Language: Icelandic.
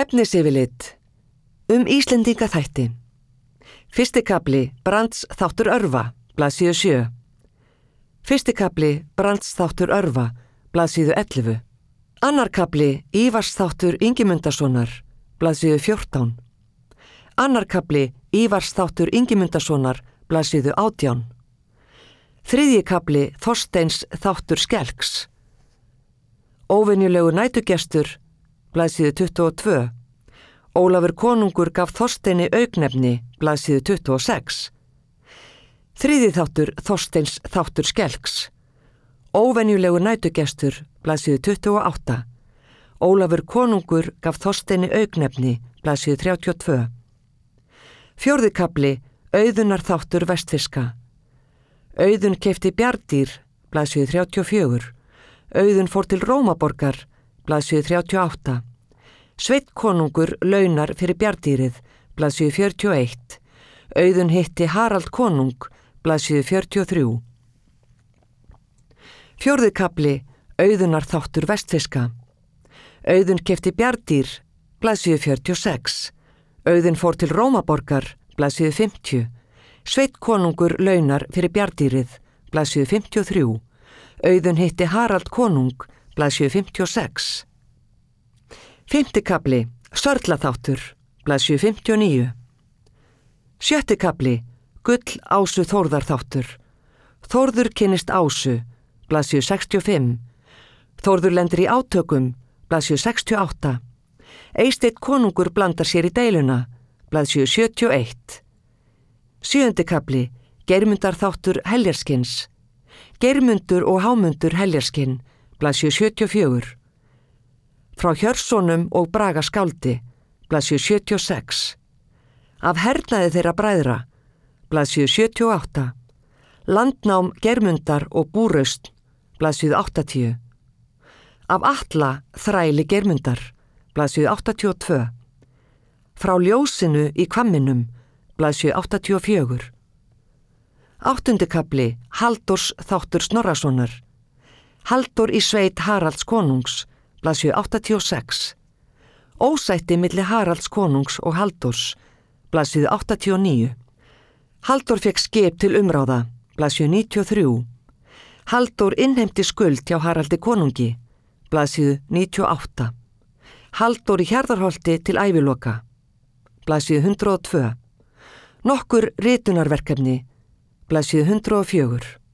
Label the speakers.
Speaker 1: Efnisyfirlit Íslendingaþætti. Fyrsti kafli Brands þáttur Örva, blaðsíðu 7. Fyrsti kafli Brands þáttur Örva, blaðsíðu 11. Annar kafli Ívars þáttur Ingimundarsonar, blaðsíðu 14. Annar kafli Ívars þáttur Ingimundarsonar, blaðsíðu 18. Þriðji kafli Þorsteins þáttur Skelks. Óvenjulegur nætugestur, blaðsíðu 22. Ólafur konungur gaf Þorsteini augnefni, blaðsíðu 26. Þriðji þáttur Þorsteins þáttur Skelks. Óvenjulegur nætugestur, blaðsíðu 28. Ólafur konungur gaf Þorsteini augnefni, blaðsíðu 32. Fjórði kafli Auðunar þáttur Vestfirska. Auðun keypti bjarndýr, blaðsíðu 34. Auðun fór til Rómaborgar, blaðsíðu 38. Sveinn konungur launar fyrir bjarndýrið, blaðsíðu 41. Auðun hitti Harald konung, blaðsíðu 43. Fjórði kafli Auðunar þáttur Vestfirska. Auðun keypti bjarndýr, blaðsíðu 46. Auðun fór til Rómaborgar, blaðsíðu 50. Sveinn konungur launar fyrir bjarndýrið, blaðsíðu 53. Auðun hitti Harald konung, blaðsíðu 56. Fimmti kafli Sörlaþáttur, blaðsíðu 59. Sjötti kafli Gull Ásu Þórðar þáttur. Þórður kynnist Ásu, blaðsíðu 65. Þórður lendir í átökum, blaðsíðu 68. Eysteinn konungur blandar sér í deiluna, blaðsíðu 71. Sjöundi kafli Geirmundar þáttur Heljarskins. Geirmundur og Hámundur Heljarskinn, blaðsíðu 74. Frá Hjörssonum og Braga skáldi, blaðsíðu 76. Af hernaði þeirra bræðra, blaðsíðu 78. Landnám Geirmundar og Búraust, blaðsíðu 80. Af Atla þræli Geirmundar, blaðsíðu 82. Frá ljósinu í Hvamminum, blaðsíðu 84. Áttundi kafli Halldórs þáttur Snorrasonar. Halldór í sveit Haralds konungs, blaðsíðu 86. Ósætti milli Haralds konungs og Halldórs, blaðsíðu 89. Halldór fekk skip til umráða, blaðsíðu 93. Halldór innheimti skuld hjá Haraldi konungi, blaðsíðu 98. Halldór í Hjarðarholti til æviloka, blaðsíðu 102. Nokkur ritunarverkefni, blaðsíðu 104.